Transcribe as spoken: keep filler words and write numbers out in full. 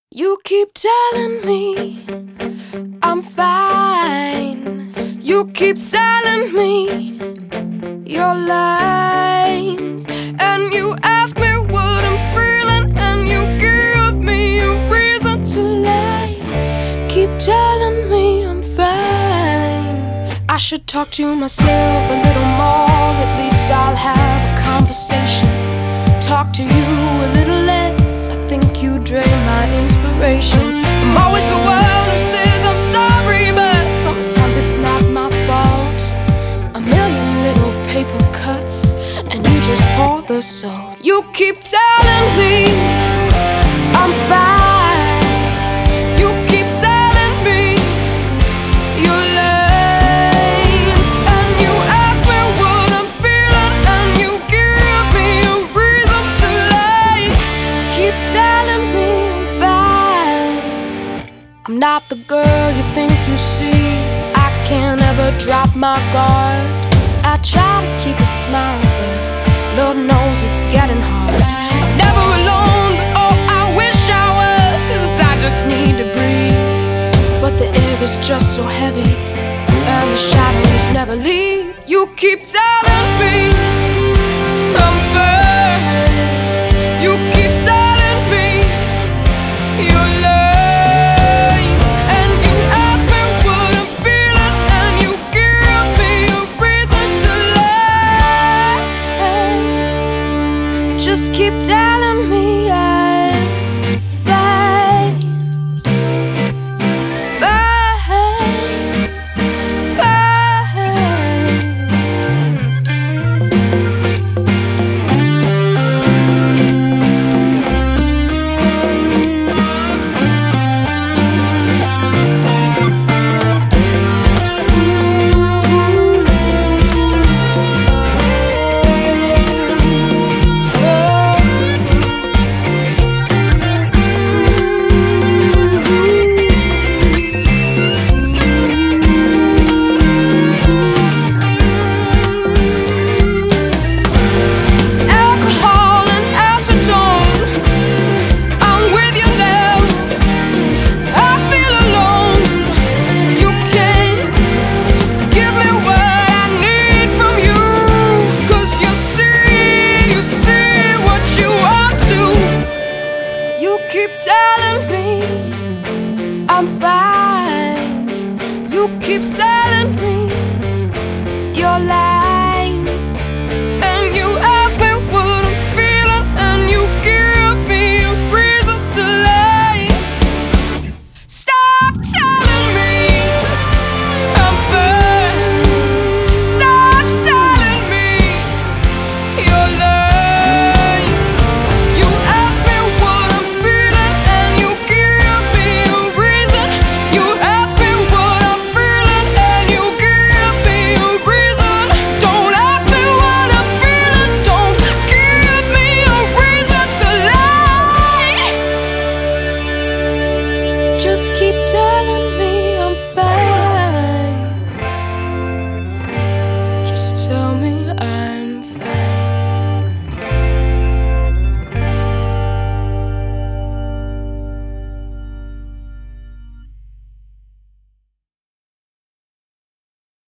You keep telling me I'm fine. You keep selling me your lines, and you ask me what I'm feeling, and you give me a reason to lie. Keep telling me I'm fine. I should talk to myself a little more. At least I'll have a conversation. Talk to you a little less. I think you drain my inspiration. I'm always the one who says I'm sorry, but sometimes it's not my fault. A million little paper cuts, and you just pour the salt. You keep telling me I'm fine. You keep selling me your lines, and you ask me what I'm feeling, and you give me a reason to lie. Keep telling me I'm fine. I'm not the girl you think you see. I can't ever drop my guard. I try to keep a smile, but Lord knows it's getting hard. I'm never alone, but oh, I wish I was, 'cause I just need to breathe. But the air is just so heavy, and the shadows never leave. You keep telling me I'm fine. You keep selling me your lines, and you ask me what I'm feeling, and you give me a reason to lie. Just keep telling me I'm fine, fine, fine. Alcohol and acetone, I'm with you now. I feel alone. You can't give me what I need from you, 'cause you see, you see what you want to. You keep telling me I'm fine. You keep selling me your life.